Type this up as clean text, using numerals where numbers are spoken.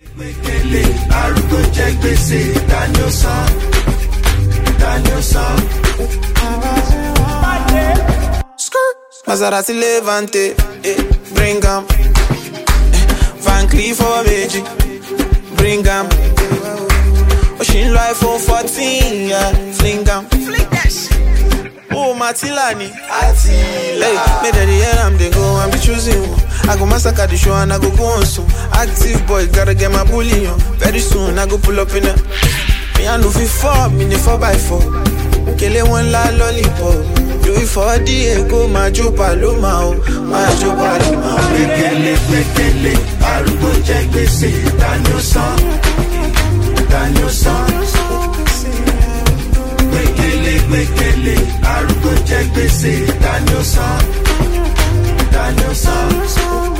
Gbẹ́kẹ̀lé arúgbó jẹ gbèsè Daniel San. Maserati Levante, bring 'em. Van Cleef for Meiji, bring 'em. Ocean iPhone 14, yeah, fling 'em. Oh, Matilani, hey, made the year I'm they go and be choosing one. I go massacre the show and I go on soon. Active boy, gotta get my bully on. Very soon I go pull up in a. Me I know fi 4, me 4x4. Kele one la lollipop. Do it for the ego, my Joe Paloma, my Joe Paloma. Gbẹ́kẹ̀lé arúgbó jẹ gbèsè Daniel San. Gbẹ́kẹ̀lé arúgbó jẹ gbèsè Daniel San.